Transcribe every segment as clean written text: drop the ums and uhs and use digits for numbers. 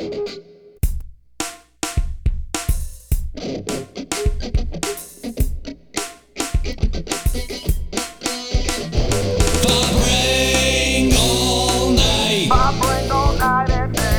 Vibrating all night. Vibrate all night and day.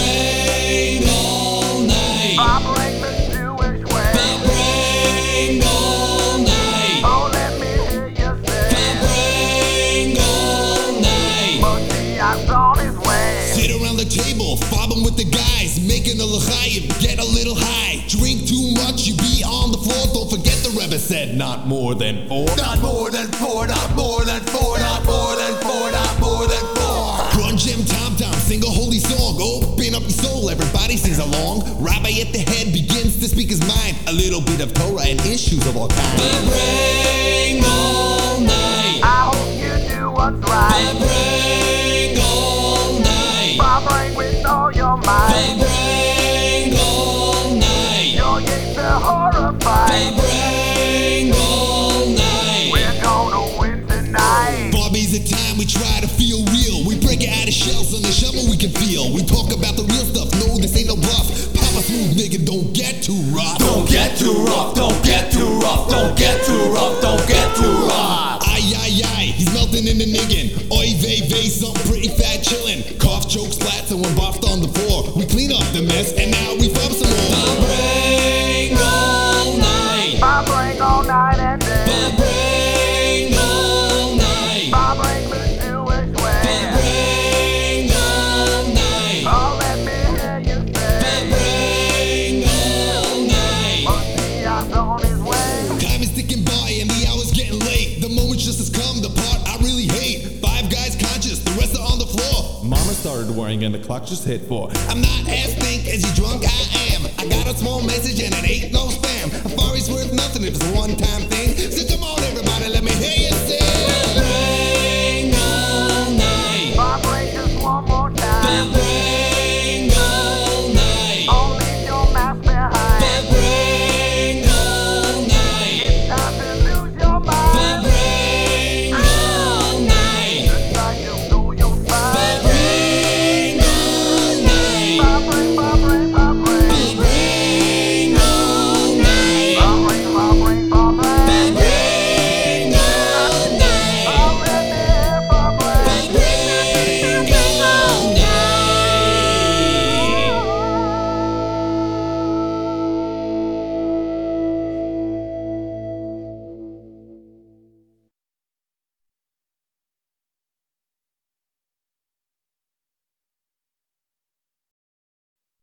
Vibrating all night. Vibrate the Jewish way. Vibrating all night. Oh, let me hear you say. Vibrating all night. Moshiach's on his way. Sit around the table, fobbing with the guys, making a l'chaim, get a little high. Drink too much, you be on the floor. Don't forget the Rebbe said not more than four. Not more than four, not more than four, not more than four, not more than four. Grunge him, tom-tom, sing a holy song. Open up your soul, everybody sings along. Rabbi at the head begins to speak his mind. A little bit of Torah and issues of all kinds. Vibrating all night. I hope you do what's right. Vibrating all night. Vibrate with all your might. Vibrating all night. Your gates are horrified. Vibrating all night. We're gonna win tonight. Bobby's a time we try to feel real. We break it out of shells on the shovel we can feel. We talk about the real stuff, no, this ain't no bluff. Papa Smooth, nigga, don't get too rough. Don't get too rough, don't get too rough, don't get too rough, don't get too rough. Ay, ay, ay, he's melting in the niggin. Oy vey vey, something pretty fat chillin'. Cough, choke, splats, and we're boffed on the floor. We clean up the mess, and now we fob some more. Vibrating all night. Vibrate all night and day. Vibrating all night. Vibrate the Jewish way. Vibrating all night. Oh, let me hear you say. Vibrating all night. Moshiach's on his way. Time is ticking by and the hour's getting late. The moment just has come, the part I really hate. Five guys conscious, the rest are on the floor. Mama started worrying and the clock just hit 4. I'm not as think as you drunk I am. I got a small message and it ain't no spam. A Fari's worth nothing if it's a one-time thing. So come on everybody, let me hear you say. Vibrating all night. Vibrate just one more time. Vibrating